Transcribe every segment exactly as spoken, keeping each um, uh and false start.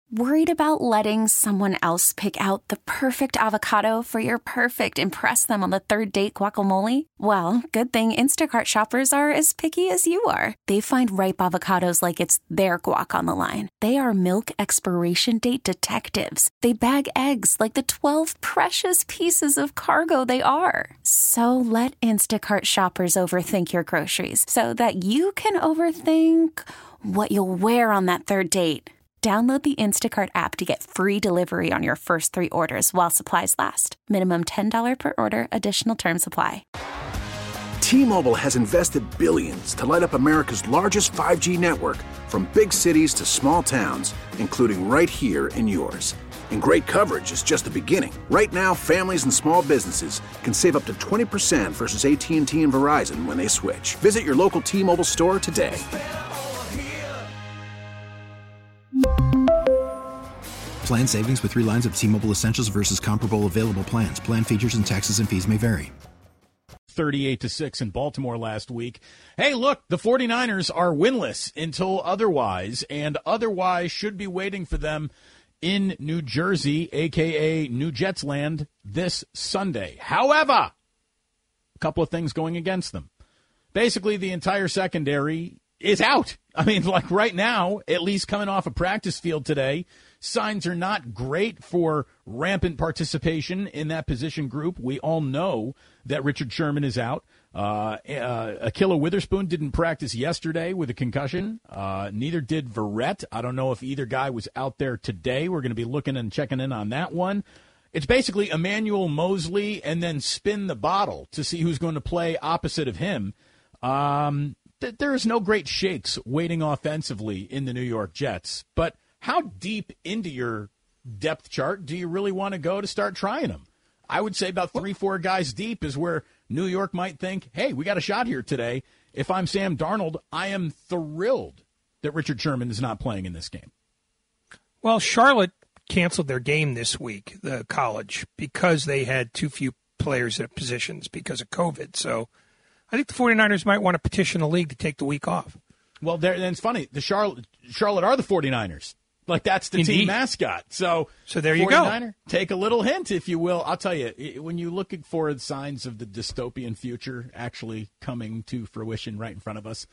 Worried about letting someone else pick out the perfect avocado for your perfect impress them on the third date guacamole? Well, good thing Instacart shoppers are as picky as you are. They find ripe avocados like it's their guac on the line. They are milk expiration date detectives. They bag eggs like the twelve precious pieces of cargo they are. So let Instacart shoppers overthink your groceries so that you can overthink what you'll wear on that third date. Download the Instacart app to get free delivery on your first three orders while supplies last. Minimum ten dollars per order. Additional terms apply. T-Mobile has invested billions to light up America's largest five G network, from big cities to small towns, including right here in yours. And great coverage is just the beginning. Right now, families and small businesses can save up to twenty percent versus A T and T and Verizon when they switch. Visit your local T-Mobile store today. Plan savings with three lines of T-Mobile Essentials versus comparable available plans. Plan features and taxes and fees may vary. thirty-eight to six in Baltimore last week. Hey, look, the 49ers are winless until otherwise, and otherwise should be waiting for them in New Jersey, a k a. New Jets land, this Sunday. However, a couple of things going against them. Basically, the entire secondary is out. I mean, like right now, at least coming off a practice field today, signs are not great for rampant participation in that position group. We all know that Richard Sherman is out. Uh, uh, Akilla Witherspoon didn't practice yesterday with a concussion. Uh, neither did Verrett. I don't know if either guy was out there today. We're going to be looking and checking in on that one. It's basically Emmanuel Mosley and then spin the bottle to see who's going to play opposite of him. Um, th- there is no great shakes waiting offensively in the New York Jets, but how deep into your depth chart do you really want to go to start trying them? I would say about three, four guys deep is where New York might think, hey, we got a shot here today. If I'm Sam Darnold, I am thrilled that Richard Sherman is not playing in this game. Well, Charlotte canceled their game this week, the college, because they had too few players at positions because of COVID. So I think the 49ers might want to petition the league to take the week off. Well, there, and it's funny. The Charlotte, Charlotte are the 49ers. Like, that's the Indeed. Team mascot. So, so there you go. Take a little hint, if you will. I'll tell you, when you're looking for signs of the dystopian future actually coming to fruition right in front of us,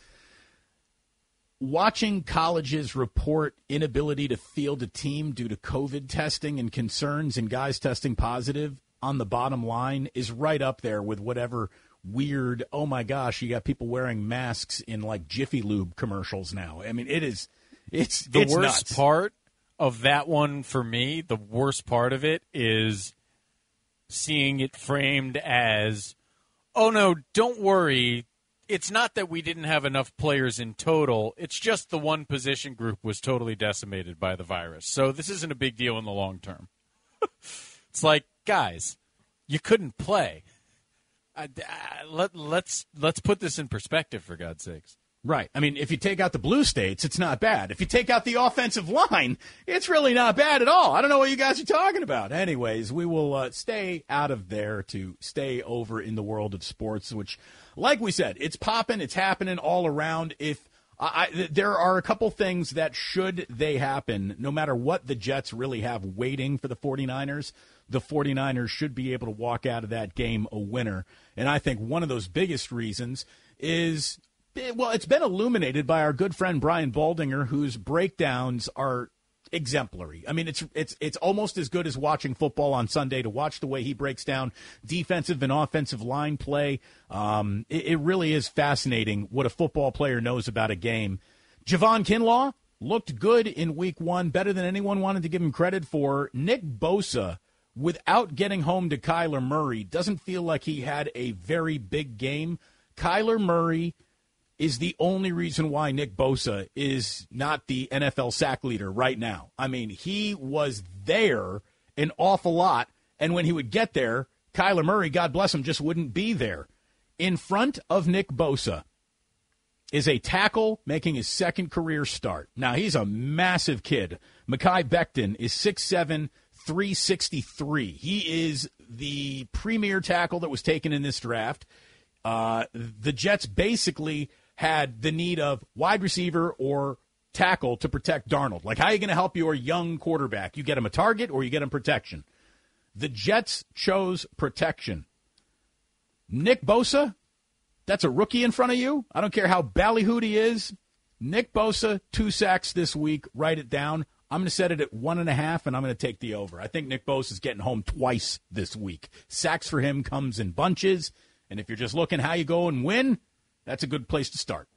watching colleges report inability to field a team due to COVID testing and concerns and guys testing positive on the bottom line is right up there with whatever weird, oh, my gosh, you got people wearing masks in, like, Jiffy Lube commercials now. I mean, it is – It's the it's worst nuts. part of that one for me. The worst part of it is seeing it framed as, "Oh no, don't worry. It's not that we didn't have enough players in total. It's just the one position group was totally decimated by the virus. So this isn't a big deal in the long term." It's like, guys, you couldn't play. I, I, let, let's let's put this in perspective, for God's sakes. Right. I mean, if you take out the blue states, it's not bad. If you take out the offensive line, it's really not bad at all. I don't know what you guys are talking about. Anyways, we will uh, stay out of there to stay over in the world of sports, which, like we said, it's popping, it's happening all around. If I, I, there are a couple things that, should they happen, no matter what the Jets really have waiting for the 49ers, the 49ers should be able to walk out of that game a winner. And I think one of those biggest reasons is, well, it's been illuminated by our good friend Brian Baldinger, whose breakdowns are exemplary. I mean, it's it's it's almost as good as watching football on Sunday to watch the way he breaks down defensive and offensive line play. Um, it, it really is fascinating what a football player knows about a game. Javon Kinlaw looked good in week one, better than anyone wanted to give him credit for. Nick Bosa, without getting home to Kyler Murray, doesn't feel like he had a very big game. Kyler Murray is the only reason why Nick Bosa is not the N F L sack leader right now. I mean, he was there an awful lot, and when he would get there, Kyler Murray, God bless him, just wouldn't be there. In front of Nick Bosa is a tackle making his second career start. Now, he's a massive kid. Mekhi Becton is six seven, three sixty-three. He is the premier tackle that was taken in this draft. Uh, the Jets basically had the need of wide receiver or tackle to protect Darnold? Like, how are you going to help your young quarterback? You get him a target or you get him protection? The Jets chose protection. Nick Bosa, that's a rookie in front of you. I don't care how ballyhooed he is. Nick Bosa, two sacks this week. Write it down. I'm going to set it at one and a half, and I'm going to take the over. I think Nick Bosa is getting home twice this week. Sacks for him comes in bunches, and if you're just looking how you go and win, that's a good place to start.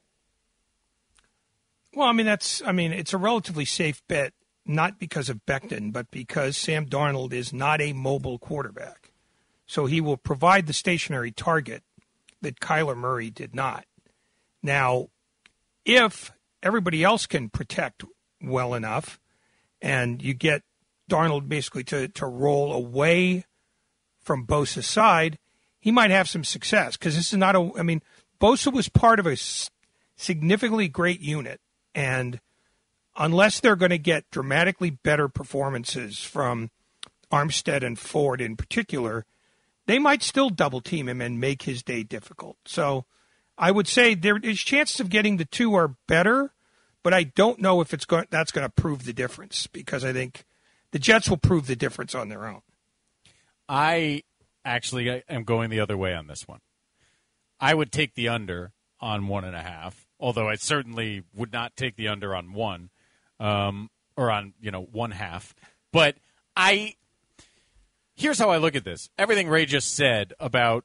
Well, I mean, that's, I mean, it's a relatively safe bet, not because of Becton, but because Sam Darnold is not a mobile quarterback. So he will provide the stationary target that Kyler Murray did not. Now, if everybody else can protect well enough and you get Darnold basically to, to roll away from Bosa's side, he might have some success because this is not a, I mean, Bosa was part of a significantly great unit. And unless they're going to get dramatically better performances from Armstead and Ford in particular, they might still double team him and make his day difficult. So I would say there is chances of getting the two are better, but I don't know if it's going, that's going to prove the difference because I think the Jets will prove the difference on their own. I actually am going the other way on this one. I would take the under on one and a half, although I certainly would not take the under on one, um, or on, you know, one half. But I, here's how I look at this. Everything Ray just said about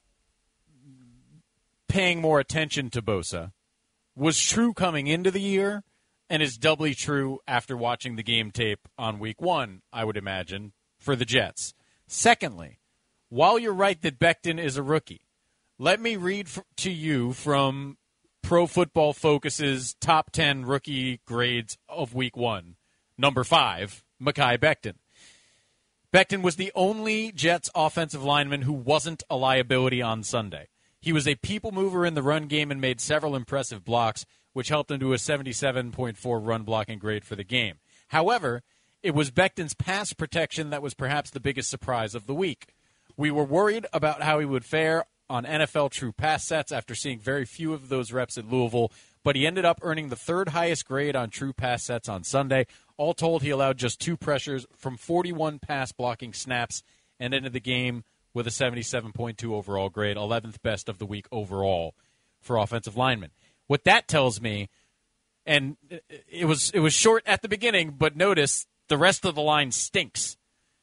paying more attention to Bosa was true coming into the year and is doubly true after watching the game tape on week one, I would imagine, for the Jets. Secondly, while you're right that Becton is a rookie, let me read f- to you from Pro Football Focus's top ten rookie grades of week one. Number five, Mekhi Becton. Becton was the only Jets offensive lineman who wasn't a liability on Sunday. He was a people mover in the run game and made several impressive blocks, which helped him to a seventy-seven point four run blocking grade for the game. However, it was Becton's pass protection that was perhaps the biggest surprise of the week. We were worried about how he would fare on N F L true pass sets after seeing very few of those reps at Louisville, but he ended up earning the third highest grade on true pass sets on Sunday. All told, he allowed just two pressures from forty-one pass blocking snaps and ended the game with a seventy-seven point two overall grade, eleventh best of the week overall for offensive linemen. What that tells me, and it was it was short at the beginning, but notice the rest of the line stinks.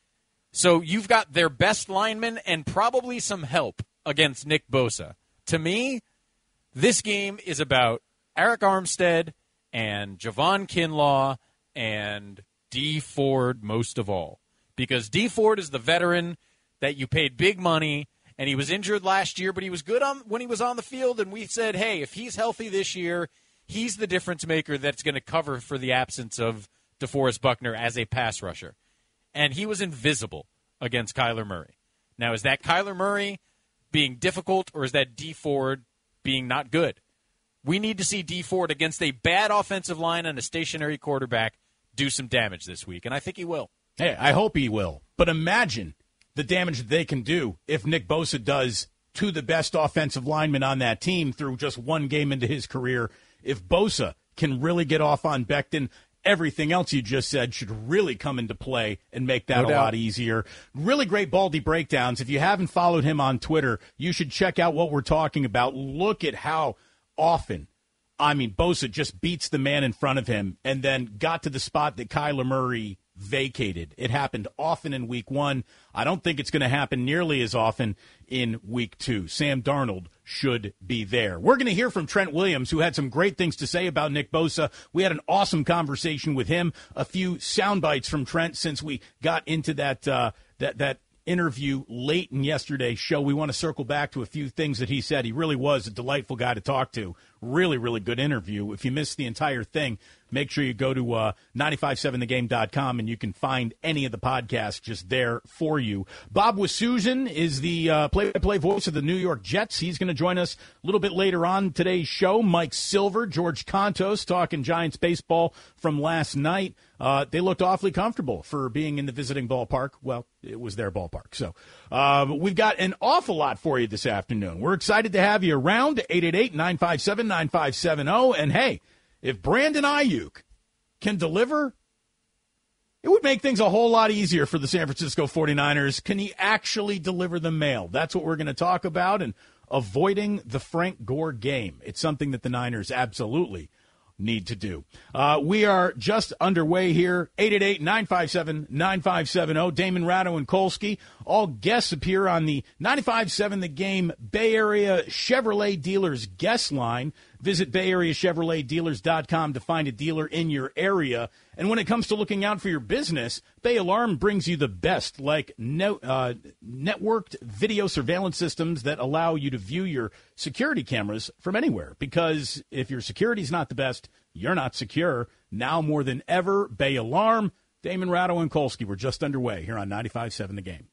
So you've got their best lineman and probably some help against Nick Bosa. To me, this game is about Eric Armstead and Javon Kinlaw and Dee Ford most of all. Because Dee Ford is the veteran that you paid big money, and he was injured last year, but he was good on when he was on the field, and we said, hey, if he's healthy this year, he's the difference maker that's going to cover for the absence of DeForest Buckner as a pass rusher. And he was invisible against Kyler Murray. Now, is that Kyler Murray being difficult, or is that Dee Ford being not good? We need to see Dee Ford against a bad offensive line and a stationary quarterback do some damage this week, and I think he will. Hey, I hope he will. But imagine the damage that they can do if Nick Bosa does to the best offensive lineman on that team through just one game into his career. If Bosa can really get off on Becton, everything else you just said should really come into play and make that no a doubt. lot easier. Really great Baldy breakdowns. If you haven't followed him on Twitter, you should check out what we're talking about. Look at how often, I mean, Bosa just beats the man in front of him and then got to the spot that Kyler Murray vacated. It happened often in week one. I don't think it's going to happen nearly as often in week two. Sam Darnold should be there. We're going to hear from Trent Williams, who had some great things to say about Nick Bosa. We had an awesome conversation with him. A few sound bites from Trent since we got into that uh, that that interview late in yesterday's show. We want to circle back to a few things that he said. He really was a delightful guy to talk to. Really, really good interview. If you missed the entire thing, make sure you go to uh, nine five seven the game dot com and you can find any of the podcasts just there for you. Bob Wisuzin is the uh, play-by-play voice of the New York Jets. He's going to join us a little bit later on today's show. Mike Silver, George Kontos talking Giants baseball from last night. Uh, they looked awfully comfortable for being in the visiting ballpark. Well, it was their ballpark. So uh, we've got an awful lot for you this afternoon. We're excited to have you around. eight eight eight, nine five seven, nine five seven zero. And, hey, if Brandon Ayuk can deliver, it would make things a whole lot easier for the San Francisco forty-niners. Can he actually deliver the mail? That's what we're going to talk about, and avoiding the Frank Gore game. It's something that the Niners absolutely need to do. Uh, we are just underway here. eight eight eight, nine five seven, nine five seven zero. Damon Ratto and Kolsky. All guests appear on the ninety-five seven The Game Bay Area Chevrolet Dealers guest line. Visit Bay Area Chevrolet Dealers dot com to find a dealer in your area. And when it comes to looking out for your business, Bay Alarm brings you the best, like no, uh, networked video surveillance systems that allow you to view your security cameras from anywhere. Because if your security is not the best, you're not secure. Now more than ever, Bay Alarm. Damon Ratto and Kolsky, we're just underway here on ninety-five seven The Game.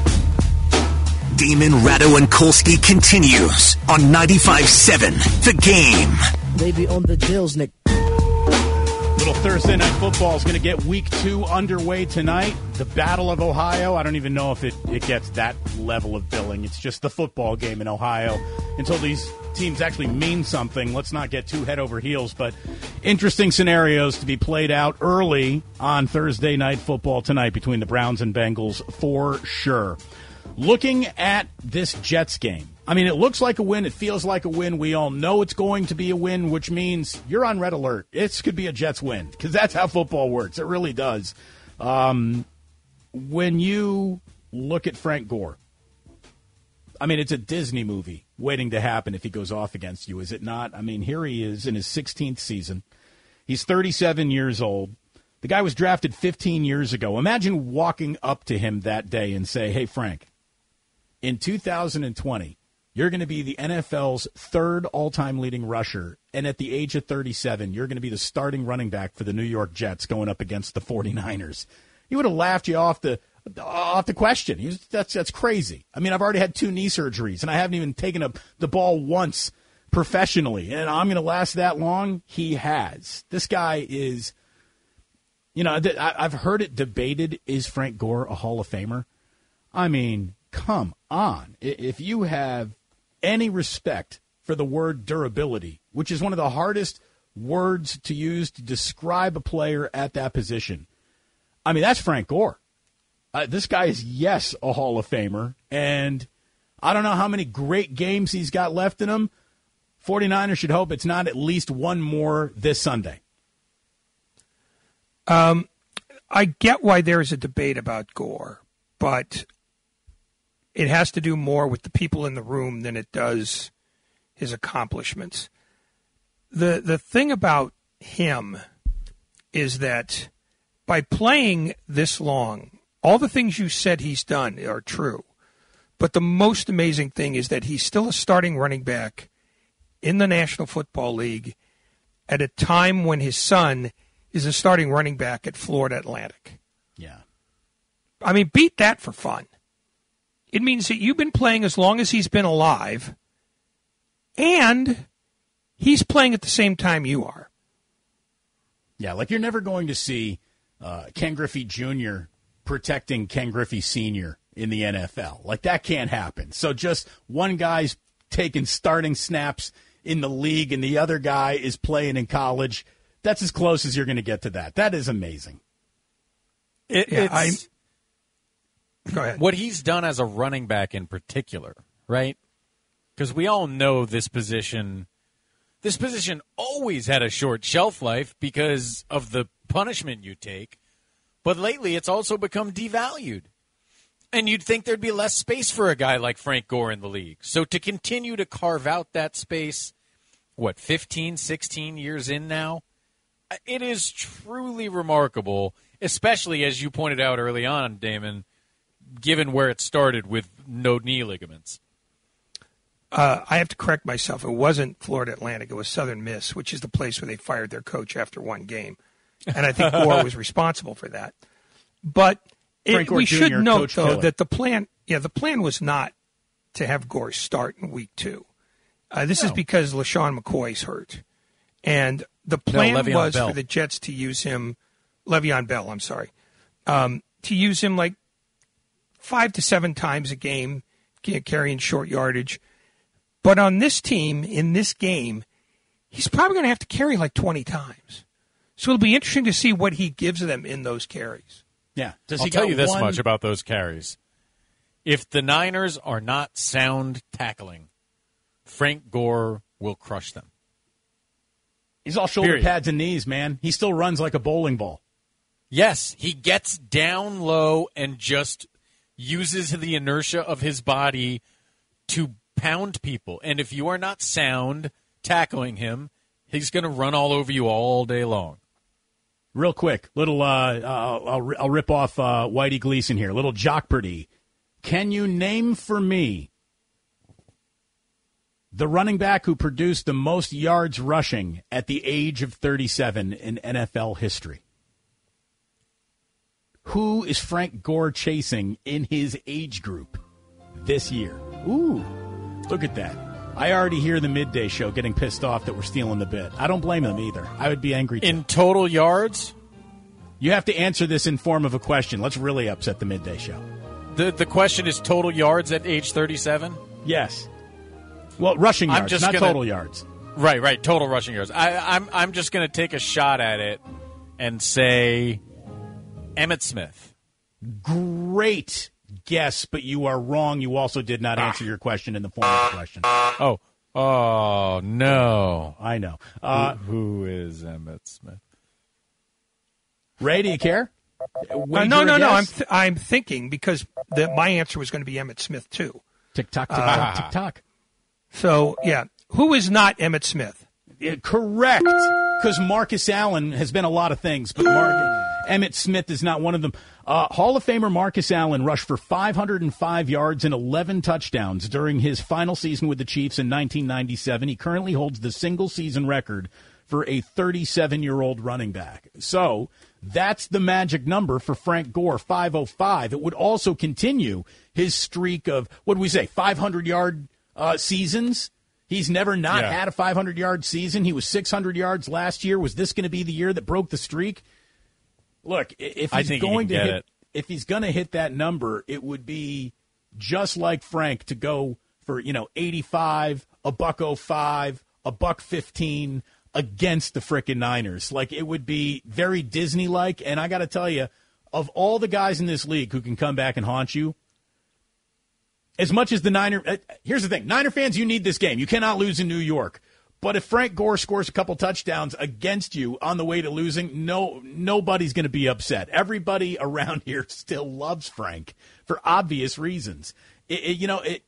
Damon Ratto and Kolsky continues on ninety-five seven The Game. Baby on the deals, Nick. Little Thursday Night Football is going to get week two underway tonight. The Battle of Ohio. I don't even know if it, it gets that level of billing. It's just the football game in Ohio. Until these teams actually mean something, let's not get too head over heels. But interesting scenarios to be played out early on Thursday Night Football tonight between the Browns and Bengals for sure. Looking at this Jets game, I mean, it looks like a win. It feels like a win. We all know it's going to be a win, which means you're on red alert. This could be a Jets win because that's how football works. It really does. Um, when you look at Frank Gore, I mean, it's a Disney movie waiting to happen if he goes off against you, is it not? I mean, here he is in his sixteenth season. He's thirty-seven years old. The guy was drafted fifteen years ago. Imagine walking up to him that day and say, hey, Frank, in two thousand twenty, you're going to be the N F L's third all-time leading rusher, and at the age of thirty-seven, you're going to be the starting running back for the New York Jets going up against the forty-niners. He would have laughed you off the off the question. He was, that's that's crazy. I mean, I've already had two knee surgeries, and I haven't even taken a, the ball once professionally, and I'm going to last that long? He has. This guy is, you know, I've heard it debated, is Frank Gore a Hall of Famer? I mean, come on. If you have any respect for the word durability, which is one of the hardest words to use to describe a player at that position, I mean, that's Frank Gore. Uh, this guy is, yes, a Hall of Famer, and I don't know how many great games he's got left in him. forty-niners should hope it's not at least one more this Sunday. Um, I get why there is a debate about Gore, but it has to do more with the people in the room than it does his accomplishments. The the thing about him is that by playing this long, all the things you said he's done are true. But the most amazing thing is that he's still a starting running back in the National Football League at a time when his son is a starting running back at Florida Atlantic. Yeah. I mean, beat that for fun. It means that you've been playing as long as he's been alive, and he's playing at the same time you are. Yeah, like you're never going to see uh, Ken Griffey Junior protecting Ken Griffey Senior in the N F L. Like, that can't happen. So just one guy's taking starting snaps in the league and the other guy is playing in college. That's as close as you're going to get to that. That is amazing. It, Yeah, it's, Go ahead. what he's done as a running back in particular, right? Because we all know this position, this position always had a short shelf life because of the punishment you take. But lately, it's also become devalued. And you'd think there'd be less space for a guy like Frank Gore in the league. So to continue to carve out that space, what, fifteen, sixteen years in now? It is truly remarkable, especially as you pointed out early on, Damon, given where it started with no knee ligaments. Uh, I have to correct myself. It wasn't Florida Atlantic. It was Southern Miss, which is the place where they fired their coach after one game. And I think Gore was responsible for that. But it, we should Junior, note, Coach though, Killer. that the plan, yeah, the plan was not to have Gore start in week two. Uh, this No. is because LaShawn McCoy's hurt. And the plan Le'Veon was Bell. for the Jets to use him, Le'Veon Bell, I'm sorry, um, to use him like five to seven times a game, carrying short yardage. But on this team, in this game, he's probably going to have to carry like twenty times. So it'll be interesting to see what he gives them in those carries. Yeah. Does I'll he tell got you this one... much about those carries. If the Niners are not sound tackling, Frank Gore will crush them. He's all shoulder Period. pads and knees, man. He still runs like a bowling ball. Yes, he gets down low and just uses the inertia of his body to pound people. And if you are not sound tackling him, he's going to run all over you all day long. Real quick, little uh, I'll, I'll, I'll rip off uh, Whitey Gleason here. Little Jockpurdy. Can you name for me the running back who produced the most yards rushing at the age of thirty-seven in N F L history? Who is Frank Gore chasing in his age group this year? Ooh, look at that. I already hear the midday show getting pissed off that we're stealing the bit. I don't blame them either. I would be angry too. In total yards? You have to answer this in form of a question. Let's really upset the midday show. The the question is total yards at age thirty-seven? Yes. Well, rushing yards, I'm just not gonna, total yards. Right, right, total rushing yards. I, I'm I'm just going to take a shot at it and say Emmitt Smith. Great guess, but you are wrong. You also did not answer your question in the form of a question. Oh, oh no! I know. Uh, who, who is Emmitt Smith? Ray, do you care? Uh, no, no, no. I'm th- I'm thinking because the, my answer was going to be Emmitt Smith too. Tick tock, tick tock, uh, tick tock. So yeah, who is not Emmitt Smith? Yeah, correct, because Marcus Allen has been a lot of things, but Marcus, Emmitt Smith is not one of them. Uh, Hall of Famer Marcus Allen rushed for five hundred five yards and eleven touchdowns during his final season with the Chiefs in nineteen ninety-seven. He currently holds the single-season record for a thirty-seven-year-old running back. So that's the magic number for Frank Gore, five oh five. It would also continue his streak of, what do we say, five hundred-yard uh, seasons. He's never not yeah. had a five hundred-yard season. He was six hundred yards last year. Was this going to be the year that broke the streak? Look, if he's I think going he to can hit, get it. if he's going to hit that number, it would be just like Frank to go for, you know, eighty-five, a buck oh five, a buck fifteen against the frickin' Niners. Like, it would be very Disney-like. And I got to tell you, of all the guys in this league who can come back and haunt you, as much as the Niner, uh, here's the thing, Niner fans, you need this game. You cannot lose in New York. But if Frank Gore scores a couple touchdowns against you on the way to losing, no, nobody's going to be upset. Everybody around here still loves Frank for obvious reasons. It, it, you know, it.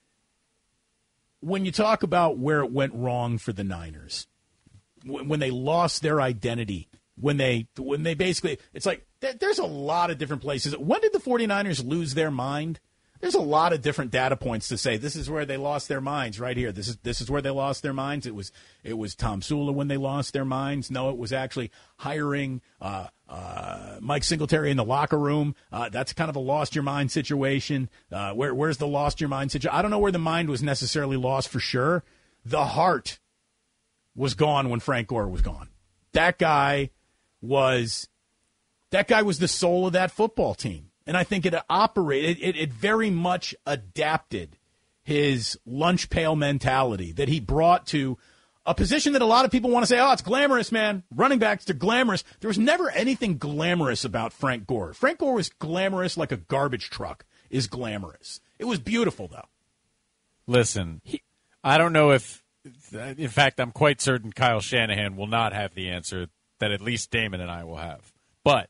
When you talk about where it went wrong for the Niners, w- when they lost their identity, when they when they basically, it's like th- there's a lot of different places. When did the 49ers lose their mind? There's a lot of different data points to say this is where they lost their minds right here. This is this is where they lost their minds. It was it was Tom Sula when they lost their minds. No, it was actually hiring uh, uh, Mike Singletary in the locker room. Uh, that's kind of a lost your mind situation. Uh, where where's the lost your mind situation? I don't know where the mind was necessarily lost for sure. The heart was gone when Frank Gore was gone. That guy was that guy was the soul of that football team. And I think it operated, it, it very much adapted his lunch pail mentality that he brought to a position that a lot of people want to say, oh, it's glamorous, man. Running backs, they're glamorous. There was never anything glamorous about Frank Gore. Frank Gore was glamorous like a garbage truck is glamorous. It was beautiful, though. Listen, he, I don't know if, in fact, I'm quite certain Kyle Shanahan will not have the answer that at least Damon and I will have. But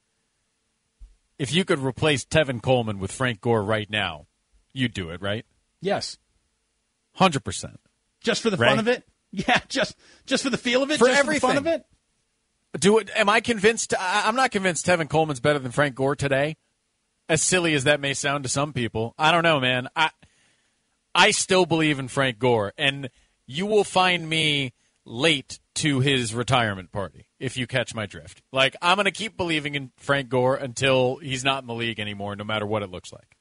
if you could replace Tevin Coleman with Frank Gore right now, you'd do it, right? Yes. one hundred percent. Just for the right? fun of it? Yeah, just just for the feel of it? For just everything. For the fun of it? Do it. Am I convinced? I, I'm not convinced Tevin Coleman's better than Frank Gore today, as silly as that may sound to some people. I don't know, man. I I still believe in Frank Gore, and you will find me late to his retirement party, if you catch my drift. Like, I'm going to keep believing in Frank Gore until he's not in the league anymore, no matter what it looks like.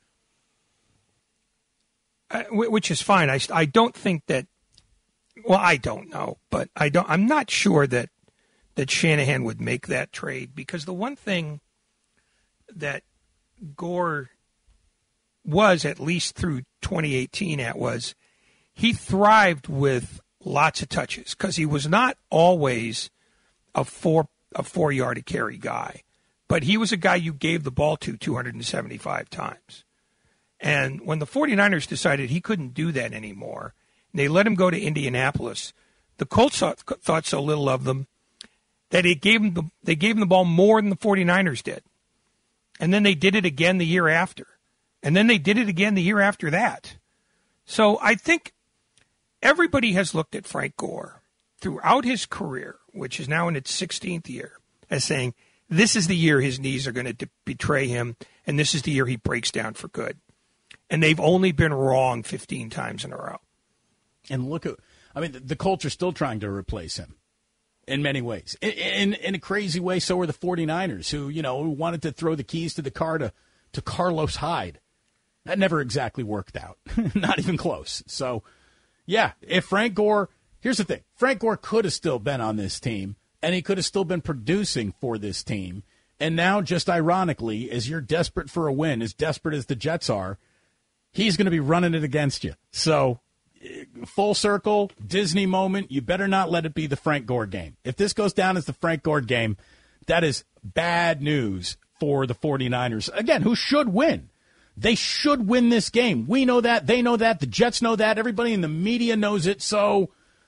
Uh, which is fine. I, I don't think that, well, I don't know, but I don't, I'm not sure that, that Shanahan would make that trade, because the one thing that Gore was, at least through twenty eighteen, at was he thrived with lots of touches, because he was not always a four a four-yard-a-carry guy. But he was a guy you gave the ball to two hundred seventy-five times. And when the 49ers decided he couldn't do that anymore, and they let him go to Indianapolis, the Colts thought, thought so little of them that it gave him the, they gave him the ball more than the 49ers did. And then they did it again the year after. And then they did it again the year after that. So I think everybody has looked at Frank Gore throughout his career, which is now in its sixteenth year, as saying, this is the year his knees are going to de- betray him, and this is the year he breaks down for good. And they've only been wrong fifteen times in a row. And look at, I mean, the, the Colts are still trying to replace him in many ways. In, in, in a crazy way, so are the 49ers, who, you know, who wanted to throw the keys to the car to, to Carlos Hyde. That never exactly worked out. Not even close. So, yeah, if Frank Gore, here's the thing. Frank Gore could have still been on this team, and he could have still been producing for this team. And now, just ironically, as you're desperate for a win, as desperate as the Jets are, he's going to be running it against you. So, full circle, Disney moment, you better not let it be the Frank Gore game. If this goes down as the Frank Gore game, that is bad news for the 49ers. Again, who should win? They should win this game. We know that. They know that. The Jets know that. Everybody in the media knows it. So,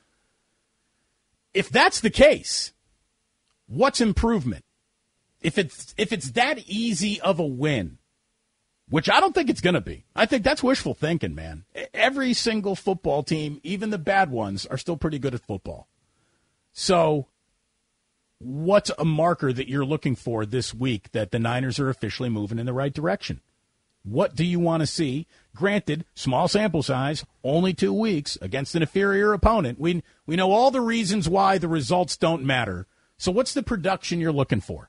if that's the case, what's improvement? If it's if it's that easy of a win, which I don't think it's going to be. I think that's wishful thinking, man. Every single football team, even the bad ones, are still pretty good at football. So, what's a marker that you're looking for this week that the Niners are officially moving in the right direction? What do you want to see? Granted, small sample size, only two weeks against an inferior opponent. We we know all the reasons why the results don't matter. So what's the production you're looking for?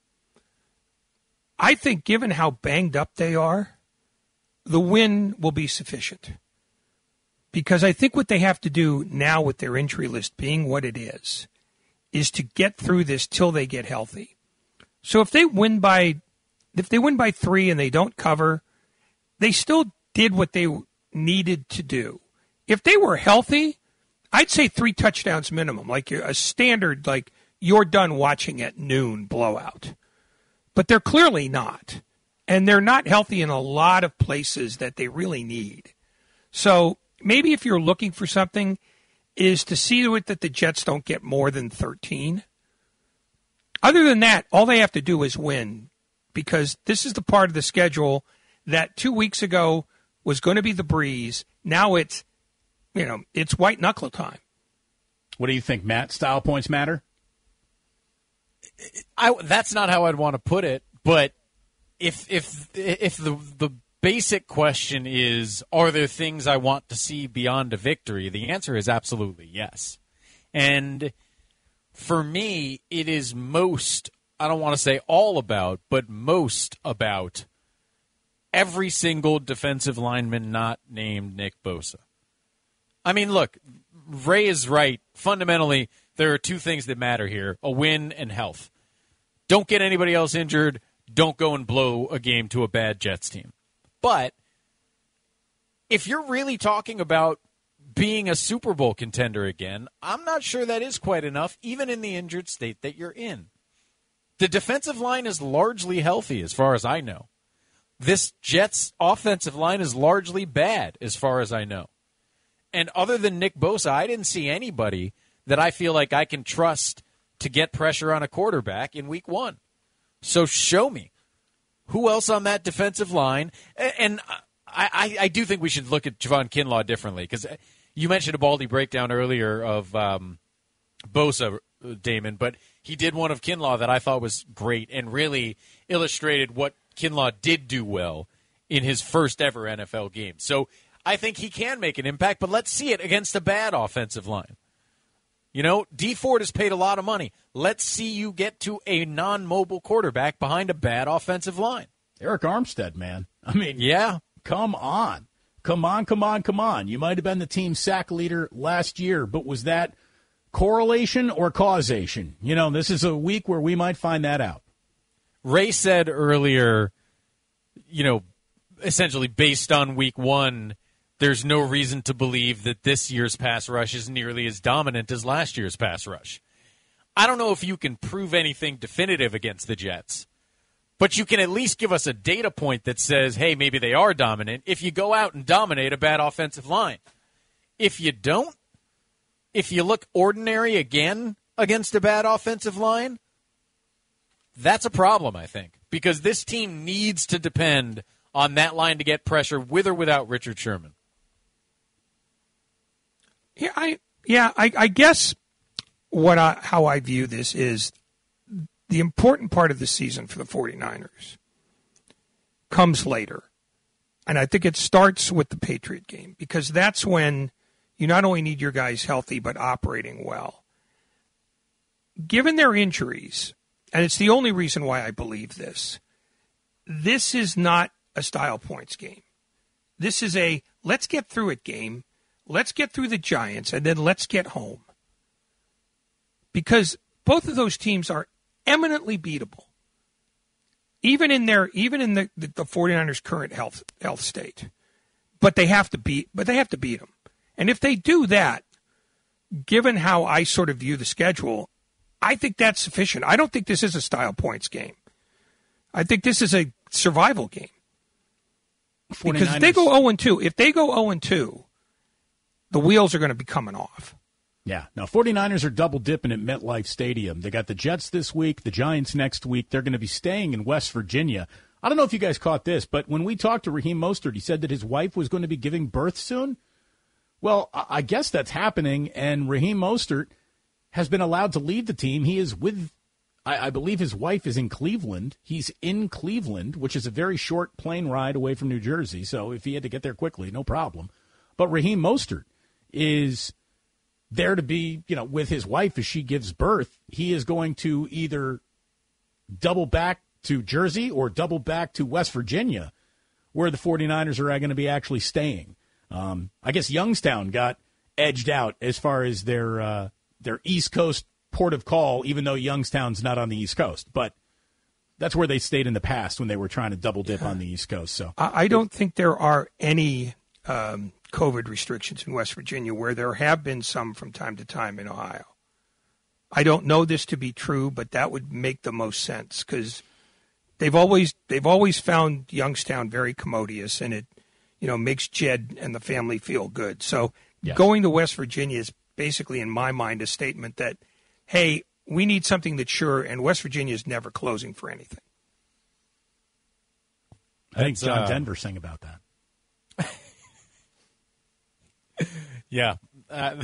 I think given how banged up they are, the win will be sufficient. Because I think what they have to do now with their injury list being what it is, is to get through this till they get healthy. So if they win by if they win by three and they don't cover, they still did what they needed to do. If they were healthy, I'd say three touchdowns minimum, like a standard, like you're done watching at noon blowout. But they're clearly not. And they're not healthy in a lot of places that they really need. So maybe if you're looking for something, is to see to it that the Jets don't get more than thirteen. Other than that, all they have to do is win, because this is the part of the schedule that two weeks ago was going to be the breeze. Now it's, you know, it's white knuckle time. What do you think, Matt? Style points matter? I, that's not how I'd want to put it, but if if if the the basic question is, are there things I want to see beyond a victory? The answer is absolutely yes. And for me, it is most, I don't want to say all about, but most about every single defensive lineman not named Nick Bosa. I mean, look, Ray is right. Fundamentally, there are two things that matter here, a win and health. Don't get anybody else injured. Don't go and blow a game to a bad Jets team. But if you're really talking about being a Super Bowl contender again, I'm not sure that is quite enough, even in the injured state that you're in. The defensive line is largely healthy, as far as I know. This Jets offensive line is largely bad, as far as I know. And other than Nick Bosa, I didn't see anybody that I feel like I can trust to get pressure on a quarterback in week one. So show me. Who else on that defensive line? And I, I, I do think we should look at Javon Kinlaw differently, because you mentioned a Baldy breakdown earlier of um, Bosa, Damon, but he did one of Kinlaw that I thought was great and really illustrated what Kinlaw did do well in his first ever N F L game. So I think he can make an impact, but let's see it against a bad offensive line. You know, D Ford has paid a lot of money. Let's see you get to a non-mobile quarterback behind a bad offensive line. Eric Armstead, man. I mean, yeah. Come on. Come on, come on, come on. You might have been the team sack leader last year, but was that correlation or causation? You know, this is a week where we might find that out. Ray said earlier, you know, essentially based on week one, there's no reason to believe that this year's pass rush is nearly as dominant as last year's pass rush. I don't know if you can prove anything definitive against the Jets, but you can at least give us a data point that says, hey, maybe they are dominant if you go out and dominate a bad offensive line. If you don't, if you look ordinary again against a bad offensive line, that's a problem, I think, because this team needs to depend on that line to get pressure with or without Richard Sherman. Yeah, I yeah, I, I guess what I, how I view this is the important part of the season for the 49ers comes later. And I think it starts with the Patriot game, because that's when you not only need your guys healthy but operating well. Given their injuries, and it's the only reason why I believe this, this is not a style points game. This is a let's get through it game. Let's get through the Giants, and then let's get home. Because both of those teams are eminently beatable. Even in their even in the, the, the 49ers' current health health state. But they have to beat but they have to beat them. And if they do that, given how I sort of view the schedule, I think that's sufficient. I don't think this is a style points game. I think this is a survival game. Because if they go oh and two, if they go oh and two, the wheels are going to be coming off. Yeah. Now, 49ers are double dipping at MetLife Stadium. They got the Jets this week, the Giants next week. They're going to be staying in West Virginia. I don't know if you guys caught this, but when we talked to Raheem Mostert, he said that his wife was going to be giving birth soon. Well, I guess that's happening, and Raheem Mostert has been allowed to leave the team. He is with, I, I believe his wife is in Cleveland. He's in Cleveland, which is a very short plane ride away from New Jersey. So if he had to get there quickly, no problem. But Raheem Mostert is there to be, you know, with his wife as she gives birth. He is going to either double back to Jersey or double back to West Virginia, where the 49ers are going to be actually staying. Um, I guess Youngstown got edged out as far as their uh, their East Coast port of call, even though Youngstown's not on the East Coast. But that's where they stayed in the past when they were trying to double dip yeah. on the East Coast. So I, I don't think there are any um, COVID restrictions in West Virginia, where there have been some from time to time in Ohio. I don't know this to be true, but that would make the most sense, because they've always they've always found Youngstown very commodious, and it you know makes Jed and the family feel good. So yes. Going to West Virginia is basically, in my mind, a statement that, hey, we need something that's sure, and West Virginia is never closing for anything. I think John uh, Denver sang about that. Yeah. Uh,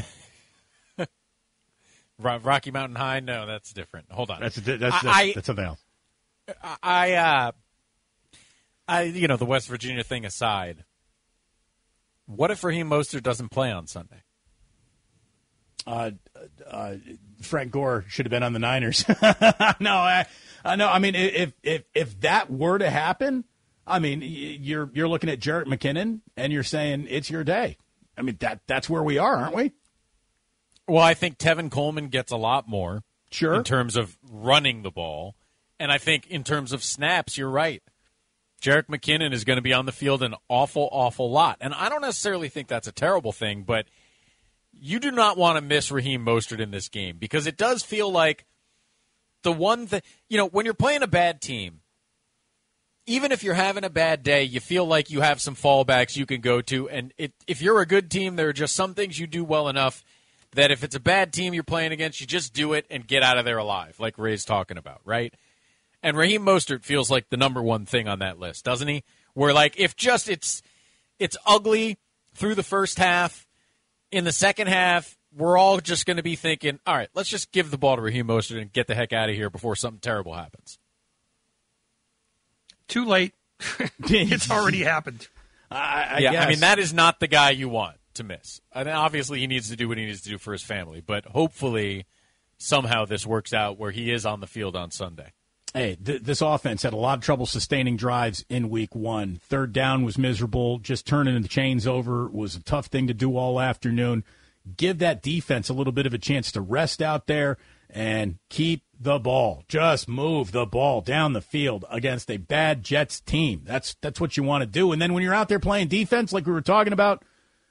Rocky Mountain High? No, that's different. Hold on. That's that's, that's, I, that's something else. I, uh, I, you know, the West Virginia thing aside, what if Raheem Mostert doesn't play on Sunday? Uh, uh, Frank Gore should have been on the Niners. no, I, I no. I mean, if if if that were to happen, I mean, you're you're looking at Jerick McKinnon and you're saying it's your day. I mean, that that's where we are, aren't we? Well, I think Tevin Coleman gets a lot more, sure, in terms of running the ball, and I think in terms of snaps, you're right. Jerick McKinnon is going to be on the field an awful, awful lot, and I don't necessarily think that's a terrible thing, but you do not want to miss Raheem Mostert in this game, because it does feel like the one thing, you know, when you're playing a bad team, even if you're having a bad day, you feel like you have some fallbacks you can go to, and it, if you're a good team, there are just some things you do well enough that if it's a bad team you're playing against, you just do it and get out of there alive, like Ray's talking about, right? And Raheem Mostert feels like the number one thing on that list, doesn't he? Where, like, if just it's it's ugly through the first half, in the second half, we're all just going to be thinking, all right, let's just give the ball to Raheem Mostert and get the heck out of here before something terrible happens. Too late. It's already happened. I, I yeah, guess. I mean, that is not the guy you want to miss. And obviously, he needs to do what he needs to do for his family, but hopefully somehow this works out where he is on the field on Sunday. Hey, th- this offense had a lot of trouble sustaining drives in week one. Third down was miserable. Just turning the chains over was a tough thing to do all afternoon. Give that defense a little bit of a chance to rest out there and keep the ball. Just move the ball down the field against a bad Jets team. That's that's what you want to do. And then when you're out there playing defense like we were talking about,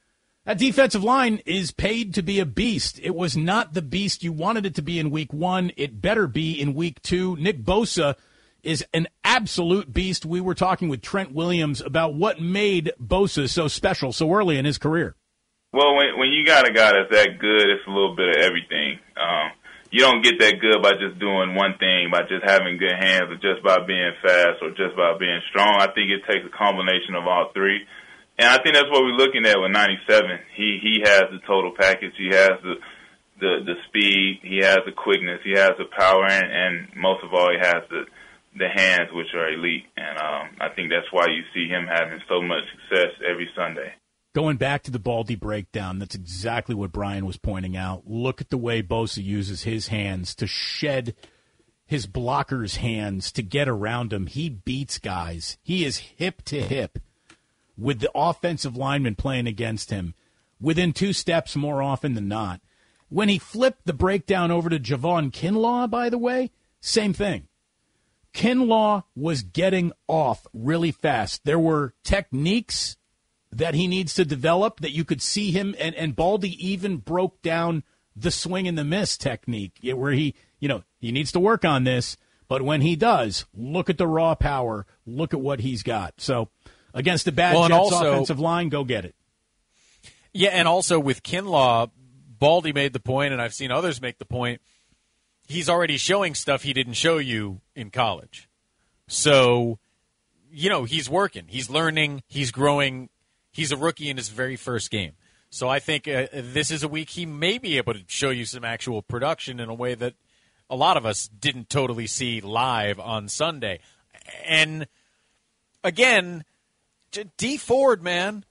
That defensive line is paid to be a beast. It was not the beast you wanted it to be in week one. It better be in week two. Nick Bosa is an absolute beast. We were talking with Trent Williams about what made Bosa so special so early in his career. Well, when, when you got a guy that's that good, it's a little bit of everything. Um, you don't get that good by just doing one thing, by just having good hands or just by being fast or just by being strong. I think it takes a combination of all three. And I think that's what we're looking at with ninety-seven. He he has the total package. He has the the, the speed. He has the quickness. He has the power. And, and most of all, he has the, the hands, which are elite. And um, I think that's why you see him having so much success every Sunday. Going back to the Baldy breakdown, that's exactly what Brian was pointing out. Look at the way Bosa uses his hands to shed his blockers' hands to get around him. He beats guys. He is hip to hip with the offensive lineman playing against him within two steps more often than not. When he flipped the breakdown over to Javon Kinlaw, by the way, same thing. Kinlaw was getting off really fast. There were techniques that he needs to develop that you could see him, and, and Baldy even broke down the swing and the miss technique where he, you know, he needs to work on this, but when he does, look at the raw power, look at what he's got. So against the bad well, Jets also, offensive line, go get it. Yeah, and also with Kinlaw, Baldy made the point, and I've seen others make the point, he's already showing stuff he didn't show you in college. So, you know, he's working. He's learning. He's growing. He's a rookie in his very first game. So I think uh, this is a week he may be able to show you some actual production in a way that a lot of us didn't totally see live on Sunday. And, again, D Ford, man,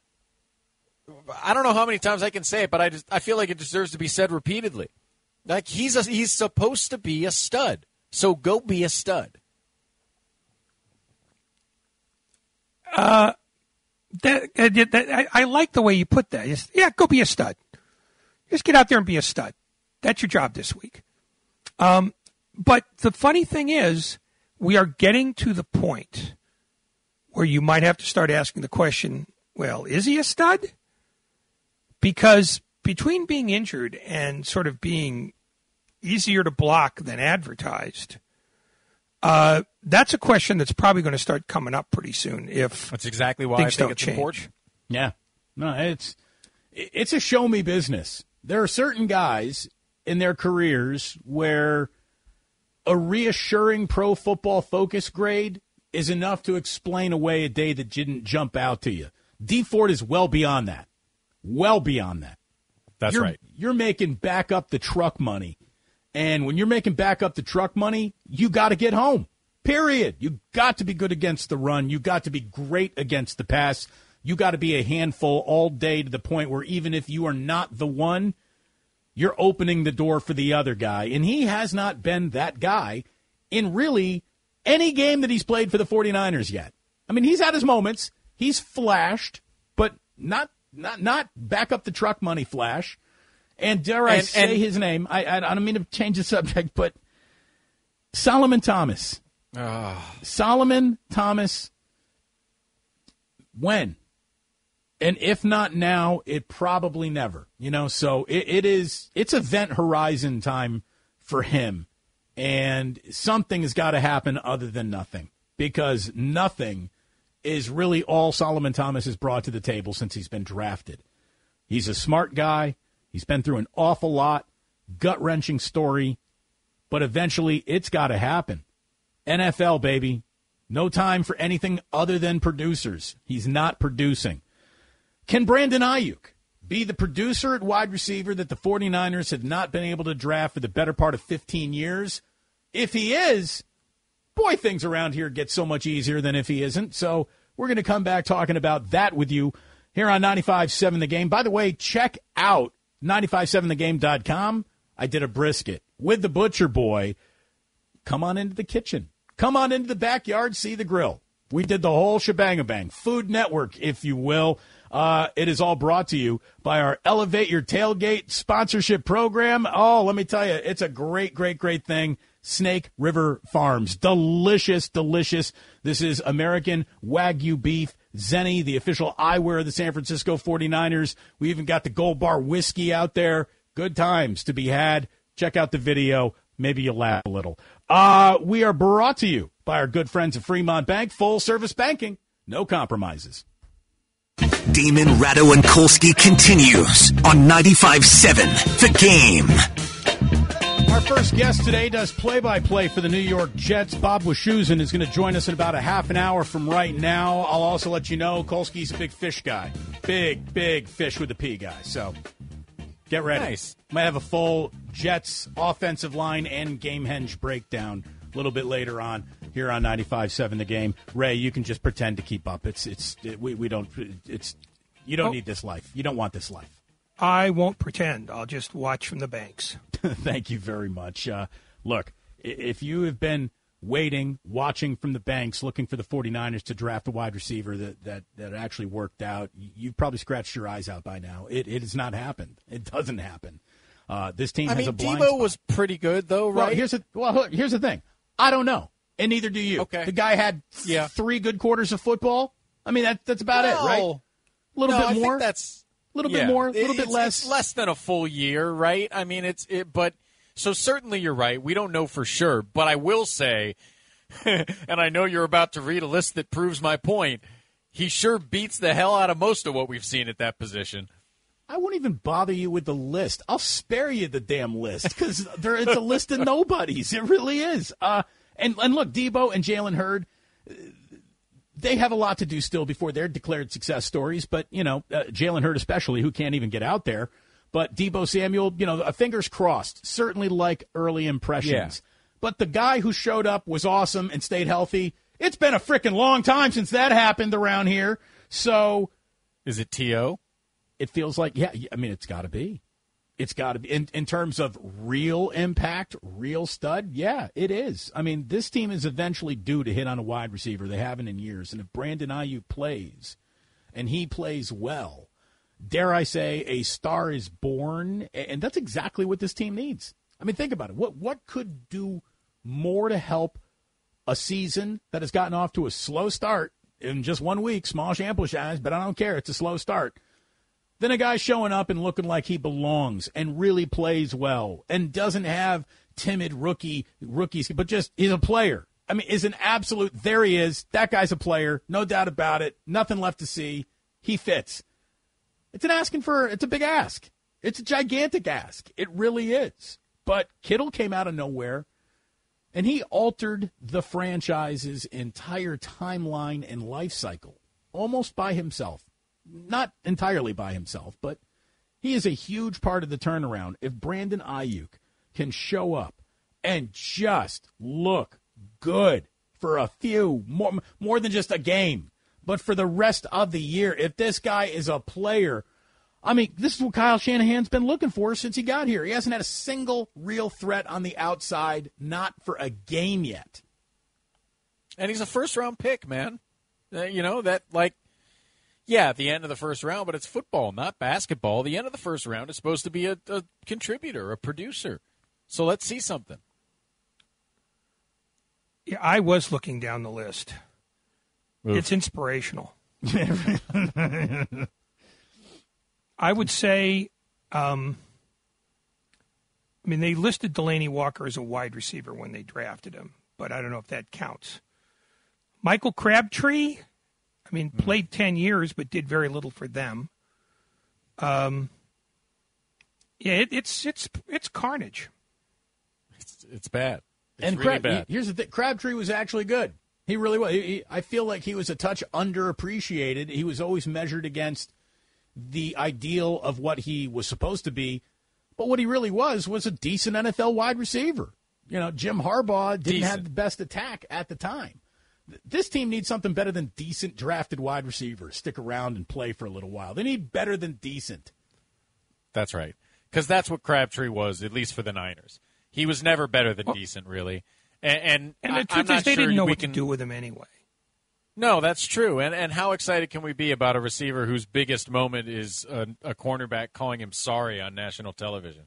I don't know how many times I can say it, but I just I feel like it deserves to be said repeatedly. Like, he's a, he's supposed to be a stud, so go be a stud. Uh, that, uh, that I, I like the way you put that. Just, yeah, go be a stud. Just get out there and be a stud. That's your job this week. Um, but the funny thing is, we are getting to the point where you might have to start asking the question, well, is he a stud? Because between being injured and sort of being easier to block than advertised, uh, that's a question that's probably going to start coming up pretty soon. If that's exactly why things I think don't it's change. important. Yeah, no, it's it's a show me business. There are certain guys in their careers where a reassuring Pro Football Focus grade is enough to explain away a day that didn't jump out to you. D Ford is well beyond that. Well beyond that. That's you're, right. You're making back up the truck money. And when you're making back up the truck money, you got to get home. Period. You got to be good against the run. You got to be great against the pass. You got to be a handful all day to the point where even if you are not the one, you're opening the door for the other guy. And he has not been that guy in really any game that he's played for the 49ers yet. I mean, he's had his moments. He's flashed, but not not not back up the truck money flash. And dare I and, say and, his name? I, I I don't mean to change the subject, but Solomon Thomas. Uh, Solomon Thomas. When? And if not now, it probably never. You know, so it, it is. It's event horizon time for him, and something has got to happen other than nothing, because nothing is really all Solomon Thomas has brought to the table since he's been drafted. He's a smart guy. He's been through an awful lot, gut-wrenching story, but eventually it's got to happen. N F L, baby. No time for anything other than producers. He's not producing. Can Brandon Ayuk be the producer at wide receiver that the 49ers have not been able to draft for the better part of fifteen years? If he is, boy, things around here get so much easier than if he isn't. So we're going to come back talking about that with you here on ninety-five point seven The Game. By the way, check out ninety-five seven the game dot com. I did a brisket with the Butcher Boy. Come on into the kitchen. Come on into the backyard, see the grill. We did the whole shebang-a-bang. Food Network, if you will. Uh, it is all brought to you by our Elevate Your Tailgate sponsorship program. Oh, let me tell you, it's a great, great, great thing. Snake River Farms. Delicious, delicious. This is American Wagyu beef Zenni, the official eyewear of the San Francisco forty-niners. We even got the Gold Bar whiskey out there. Good times to be had. Check out the video. Maybe you'll laugh a little. Uh, we are brought to you by our good friends at Fremont Bank. Full service banking. No compromises. Damon, Ratto, and Kolsky continues on ninety-five seven The Game. Our first guest today does play-by-play for the New York Jets. Bob Wischusen is going to join us in about a half an hour from right now. I'll also let you know Kolsky's a big fish guy. Big, big fish with a P guy. So get ready. Nice. Might have a full Jets offensive line and game henge breakdown a little bit later on here on ninety-five seven The Game. Ray, you can just pretend to keep up. It's it's it, we we don't it's you don't Oh. need this life. You don't want this life. I won't pretend. I'll just watch from the banks. Thank you very much. Uh, look, i- if you have been waiting, watching from the banks, looking for the forty-niners to draft a wide receiver that, that, that actually worked out, y- you've probably scratched your eyes out by now. It, it has not happened. It doesn't happen. Uh, this team I has mean, a blind Debo spot. was pretty good, though, Well, right? here's the, well, look, here's the thing. I don't know, and neither do you. Okay. The guy had Yeah. three good quarters of football. I mean, that, that's about it, right? Well, A little no, bit I more. think that's A little yeah. bit more, a little It- bit it's- less. It's less than a full year, right? I mean, it's it, but so certainly you're right. We don't know for sure, but I will say, and I know you're about to read a list that proves my point. He sure beats the hell out of most of what we've seen at that position. I won't even bother you with the list. I'll spare you the damn list because there it's a list of nobodies. It really is. Uh, and and look, Debo and Jalen Hurd, uh, they have a lot to do still before they're declared success stories. But you know, uh, Jalen Hurd especially, who can't even get out there. But Debo Samuel, you know, uh, fingers crossed. Certainly like early impressions. Yeah. But the guy who showed up was awesome and stayed healthy. It's been a freaking long time since that happened around here. So Is it T O? it feels like, yeah, I mean, it's got to be. It's got to be. In, in terms of real impact, real stud, yeah, it is. I mean, this team is eventually due to hit on a wide receiver. They haven't in years. And if Brandon Ayuk plays, and he plays well, dare I say, a star is born. And that's exactly what this team needs. I mean, think about it. What What could do more to help a season that has gotten off to a slow start in just one week, small sample size, but I don't care. It's a slow start. Then a guy showing up and looking like he belongs and really plays well and doesn't have timid rookie rookies, but just he's a player. I mean, is an absolute, there he is. That guy's a player. No doubt about it. Nothing left to see. He fits. It's an asking for, it's a big ask. It's a gigantic ask. It really is. But Kittle came out of nowhere, and he altered the franchise's entire timeline and life cycle almost by himself. Not entirely by himself, but he is a huge part of the turnaround. If Brandon Ayuk can show up and just look good for a few, more, more than just a game, but for the rest of the year, if this guy is a player, I mean, this is what Kyle Shanahan's been looking for since he got here. He hasn't had a single real threat on the outside, not for a game yet. And he's a first-round pick, man. Uh, you know, that, like, yeah, at the end of the first round, but it's football, not basketball. The end of the first round is supposed to be a, a contributor, a producer. So let's see something. Yeah, I was looking down the list. Oof. It's inspirational. I would say, um, I mean, they listed Delaney Walker as a wide receiver when they drafted him, but I don't know if that counts. Michael Crabtree, I mean, played ten years, but did very little for them. Um, yeah, it, it's it's it's carnage. It's, it's bad. It's and really Crab, bad. Here's the thing: Crabtree was actually good. He really was. He, he, I feel like he was a touch underappreciated. He was always measured against the ideal of what he was supposed to be, but what he really was was a decent N F L wide receiver. You know, Jim Harbaugh didn't Decent. have the best attack at the time. This team needs something better than decent drafted wide receivers. Stick around and play for a little while. They need better than decent. That's right. Because that's what Crabtree was, at least for the Niners. He was never better than decent, really. And, and, And the I, truth I'm not is, they sure didn't know we what can to do with him anyway. No, that's true. And and how excited can we be about a receiver whose biggest moment is a, a cornerback calling him sorry on national television?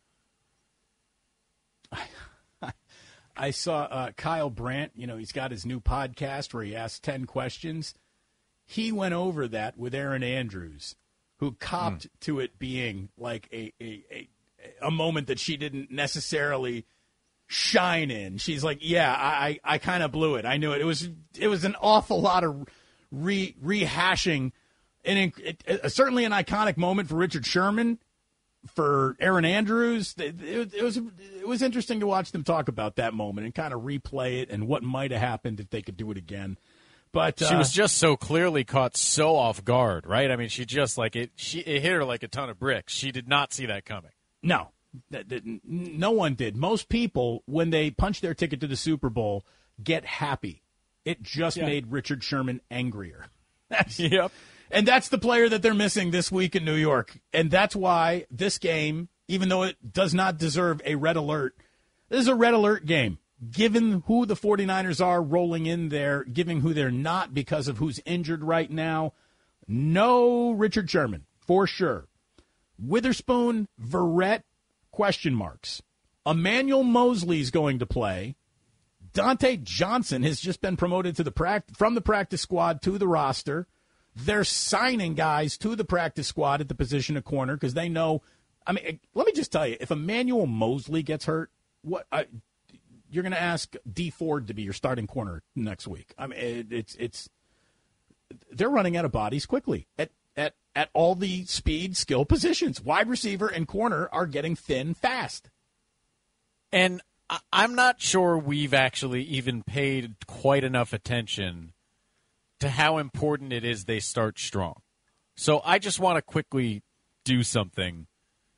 I saw uh, Kyle Brandt. You know, he's got his new podcast where he asks ten questions. he went over that with Erin Andrews, who copped mm. to it being like a, a, a, a moment that she didn't necessarily shine in. She's like, yeah, I, I kind of blew it. I knew it. It was it was an awful lot of re, rehashing, and it, it, certainly an iconic moment for Richard Sherman, for Erin Andrews. It, it, it was it was interesting to watch them talk about that moment and kind of replay it and what might have happened if they could do it again. But uh, she was just so clearly caught so off guard, right? I mean, she just like it. She it hit her like a ton of bricks. She did not see that coming. No, that, that, no one did. Most people, when they punch their ticket to the Super Bowl, get happy. It just yeah. made Richard Sherman angrier. That's, yep. And that's the player that they're missing this week in New York. And that's why this game, even though it does not deserve a red alert, this is a red alert game. Given who the 49ers are rolling in there, given who they're not because of who's injured right now, no Richard Sherman, for sure. Witherspoon, Verrett, question marks. Emmanuel Mosley's going to play. Dante Johnson has just been promoted to the pract- from the practice squad to the roster. They're signing guys to the practice squad at the position of corner because they know. I mean, let me just tell you, if Emmanuel Mosley gets hurt, what I, you're going to ask D Ford to be your starting corner next week. I mean, it, it's it's they're running out of bodies quickly at at at all the speed, skill positions. Wide receiver and corner are getting thin fast. And I'm not sure we've actually even paid quite enough attention to how important it is they start strong. So I just want to quickly do something.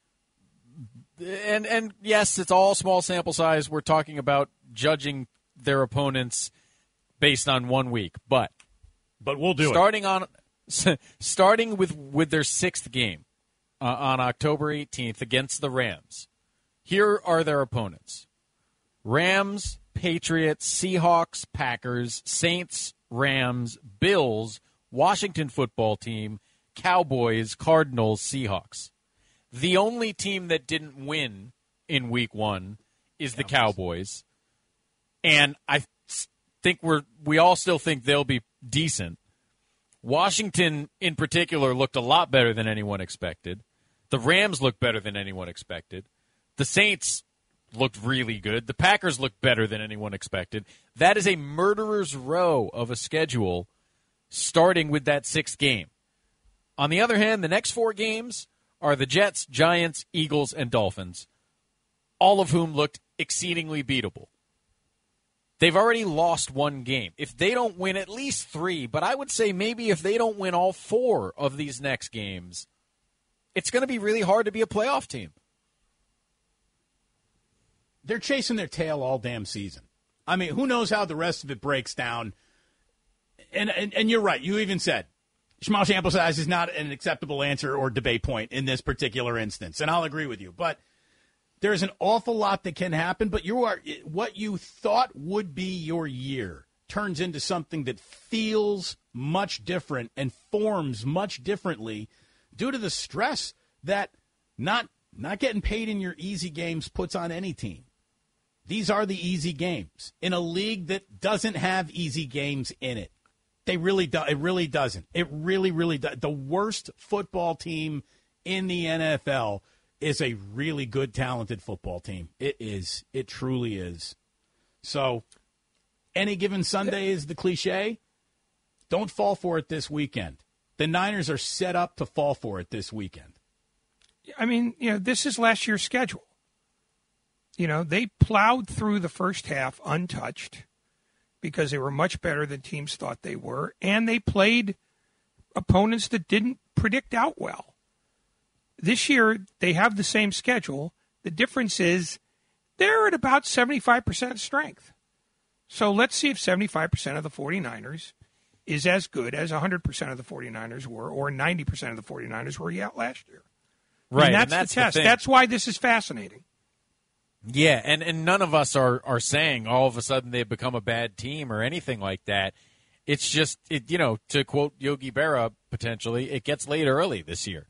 And and yes, it's all small sample size. We're talking about judging their opponents based on one week, but but we'll do starting it. on starting with with their sixth game uh, on October eighteenth against the Rams. Here are their opponents: Rams, Patriots, Seahawks, Packers, Saints, Rams, Bills, Washington football team, Cowboys, Cardinals, Seahawks. The only team that didn't win in week one is the Cowboys. And I think we're we all still think they'll be decent. Washington, in particular, looked a lot better than anyone expected. The Rams looked better than anyone expected. The Saints looked really good. The Packers looked better than anyone expected. That is a murderer's row of a schedule starting with that sixth game. On the other hand, the next four games are the Jets, Giants, Eagles, and Dolphins, all of whom looked exceedingly beatable. They've already lost one game. If they don't win at least three, but I would say maybe if they don't win all four of these next games, it's going to be really hard to be a playoff team. They're chasing their tail all damn season. I mean, who knows how the rest of it breaks down. And and, and you're right. You even said small sample size is not an acceptable answer or debate point in this particular instance. And I'll agree with you. But there's an awful lot that can happen. But you are what you thought would be your year turns into something that feels much different and forms much differently due to the stress that not not getting paid in your easy games puts on any team. These are the easy games in a league that doesn't have easy games in it. They really do. It really doesn't. It really, really does. The worst football team in the N F L is a really good, talented football team. It is. It truly is. So, any given Sunday is the cliche. Don't fall for it this weekend. The Niners are set up to fall for it this weekend. I mean, you know, this is last year's schedule. You know, they plowed through the first half untouched because they were much better than teams thought they were, and they played opponents that didn't predict out well. This year, they have the same schedule. The difference is they're at about seventy-five percent strength. So let's see if seventy-five percent of the 49ers is as good as one hundred percent of the 49ers were or ninety percent of the 49ers were yet last year. Right, and that's, and that's the test. The That's why this is fascinating. Yeah, and, and none of us are, are saying all of a sudden they've become a bad team or anything like that. It's just, it, you know, to quote Yogi Berra, potentially, it gets late early this year.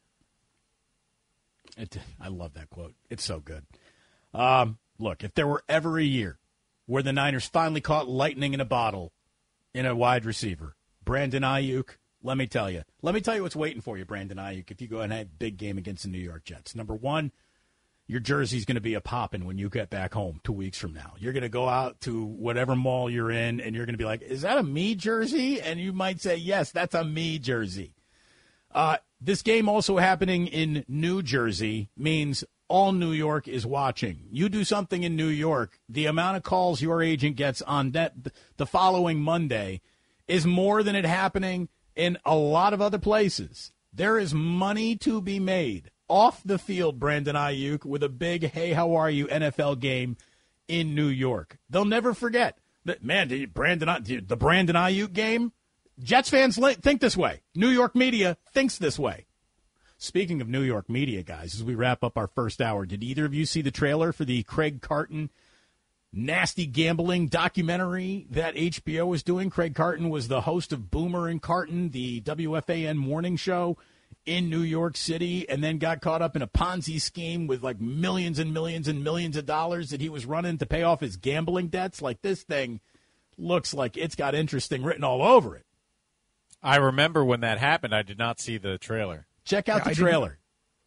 It, I love that quote. It's so good. Um, look, if there were ever a year where the Niners finally caught lightning in a bottle in a wide receiver, Brandon Ayuk, let me tell you. Let me tell you what's waiting for you, Brandon Ayuk, if you go and have a big game against the New York Jets. Number one, your jersey's going to be a poppin' when you get back home two weeks from now. You're going to go out to whatever mall you're in, and you're going to be like, is that a me jersey? And you might say, yes, that's a me jersey. Uh, this game also happening in New Jersey means all New York is watching. You do something in New York, the amount of calls your agent gets on that the following Monday is more than it happening in a lot of other places. There is money to be made off the field, Brandon Ayuk, with a big, hey, how are you, N F L game in New York. They'll never forget that, man, did Brandon, the Brandon Ayuk game, Jets fans think this way. New York media thinks this way. Speaking of New York media, guys, as we wrap up our first hour, did either of you see the trailer for the Craig Carton nasty gambling documentary that H B O is doing? Craig Carton was the host of Boomer and Carton, the W F A N morning show in New York City, and then got caught up in a Ponzi scheme with like millions and millions and millions of dollars that he was running to pay off his gambling debts. Like, this thing looks like it's got interesting written all over it. I remember when that happened. I did not see the trailer. Check out yeah, the I trailer.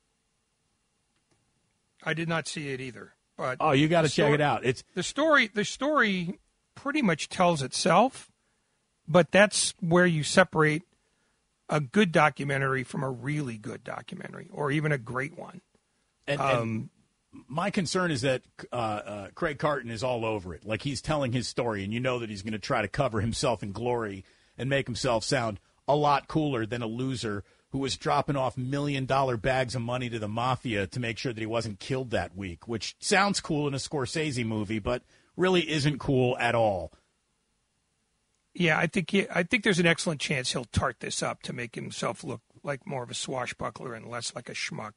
I did not see it either. But oh, you got to check story, it out. It's the story. The story pretty much tells itself, but that's where you separate a good documentary from a really good documentary, or even a great one. And, um, and my concern is that uh, uh, Craig Carton is all over it. Like, he's telling his story, and you know that he's going to try to cover himself in glory and make himself sound a lot cooler than a loser who was dropping off million-dollar bags of money to the mafia to make sure that he wasn't killed that week, which sounds cool in a Scorsese movie, but really isn't cool at all. Yeah, I think he, I think there's an excellent chance he'll tart this up to make himself look like more of a swashbuckler and less like a schmuck.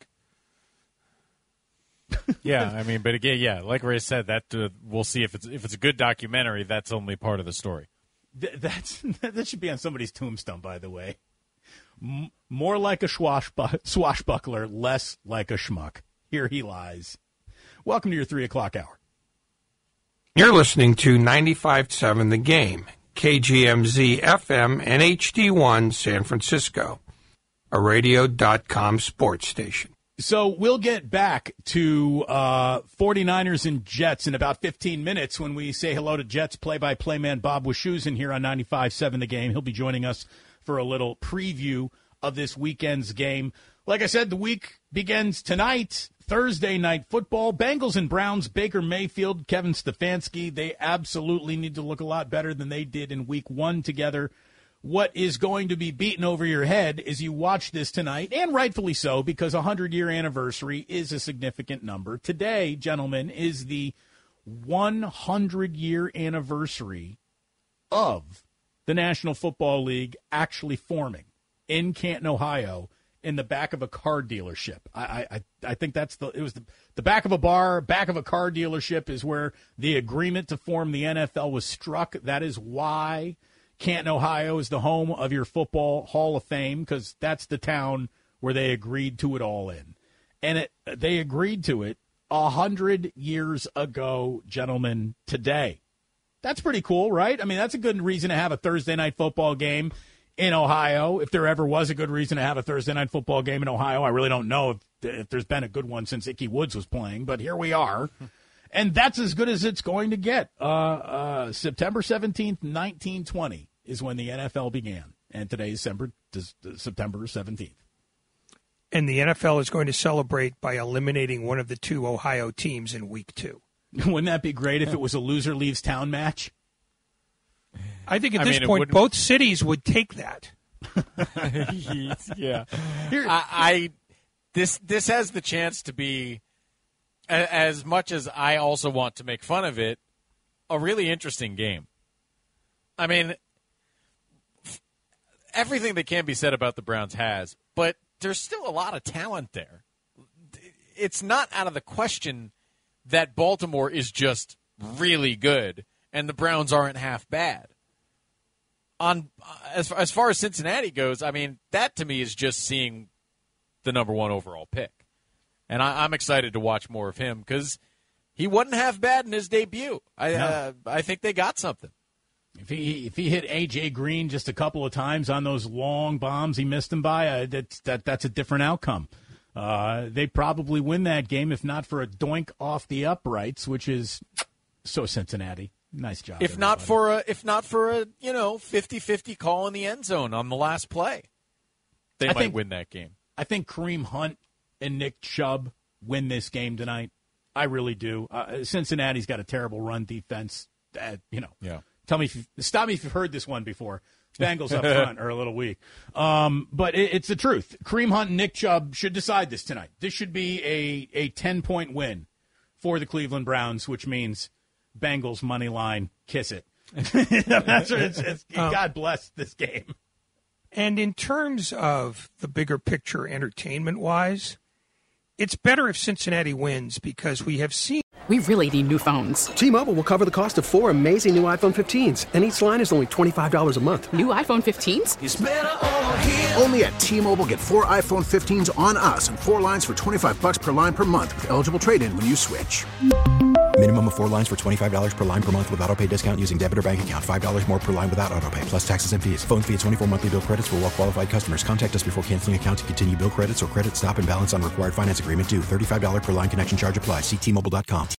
Yeah, I mean, but again, yeah, like Ray said, that uh, we'll see if it's if it's a good documentary. That's only part of the story. Th- that's that should be on somebody's tombstone, by the way. M- more like a swashbu- swashbuckler, less like a schmuck. Here he lies. Welcome to your three o'clock hour. You're listening to ninety-five point seven The Game, K G M Z F M and H D one San Francisco, a radio dot com sports station. So we'll get back to uh, 49ers and Jets in about fifteen minutes when we say hello to Jets play-by-play man Bob Wischusen here on ninety-five point seven The Game. He'll be joining us for a little preview of this weekend's game. Like I said, the week begins tonight, Thursday night football. Bengals and Browns, Baker Mayfield, Kevin Stefanski. They absolutely need to look a lot better than they did in week one together. What is going to be beaten over your head as you watch this tonight, and rightfully so, because a hundred-year anniversary is a significant number. Today, gentlemen, is the one hundred-year anniversary of the National Football League actually forming in Canton, Ohio, in the back of a car dealership. I I, I think that's the it was the, the back of a bar, back of a car dealership is where the agreement to form the N F L was struck. That is why Canton, Ohio is the home of your Football Hall of Fame, because that's the town where they agreed to it all in. And it, they agreed to it a hundred years ago, gentlemen, today. That's pretty cool, right? I mean, that's a good reason to have a Thursday night football game in Ohio. If there ever was a good reason to have a Thursday night football game in Ohio, I really don't know if, if there's been a good one since Ickey Woods was playing, but here we are. And that's as good as it's going to get. Uh, uh, September seventeenth, nineteen twenty is when the N F L began. And today is December, September seventeenth. And the N F L is going to celebrate by eliminating one of the two Ohio teams in week two. Wouldn't that be great if it was a loser leaves town match? I think at I this mean, point, both cities would take that. Yeah. Here, I, I this this has the chance to be, as much as I also want to make fun of it, a really interesting game. I mean, everything that can be said about the Browns has, but there's still a lot of talent there. It's not out of the question that Baltimore is just really good and the Browns aren't half bad. On as as far as Cincinnati goes, I mean, that to me is just seeing the number one overall pick. And I, I'm excited to watch more of him because he wasn't half bad in his debut. I no. uh, I think they got something. If he if he hit A J Green just a couple of times on those long bombs he missed him by, uh, that, that that's a different outcome. Uh, they probably win that game if not for a doink off the uprights, which is so Cincinnati. Nice job. If everybody. not for a if not for a you know fifty-fifty call in the end zone on the last play, they I might think, win that game. I think Kareem Hunt and Nick Chubb win this game tonight. I really do. Uh, Cincinnati's got a terrible run defense. That, you know. Yeah. Tell me, if you, stop me if you've heard this one before. Bengals up front are a little weak. Um, but it, it's the truth. Kareem Hunt and Nick Chubb should decide this tonight. This should be a, a ten-point win for the Cleveland Browns, which means Bengals money line, kiss it. That's what it's, it's, Um, God bless this game. And in terms of the bigger picture entertainment-wise, it's better if Cincinnati wins because we have seen. We really need new phones. T-Mobile will cover the cost of four amazing new iPhone fifteens, and each line is only twenty-five dollars a month. New iPhone fifteens? It's better over here. Only at T-Mobile, get four iPhone fifteens on us and four lines for twenty-five bucks per line per month with eligible trade-in when you switch. Minimum of four lines for twenty-five dollars per line per month with autopay discount using debit or bank account. five dollars more per line without autopay, plus taxes and fees. Phone fee at twenty-four monthly bill credits for well-qualified customers. Contact us before canceling account to continue bill credits or credit stop and balance on required finance agreement due. thirty-five dollars per line connection charge applies. See T Mobile dot com.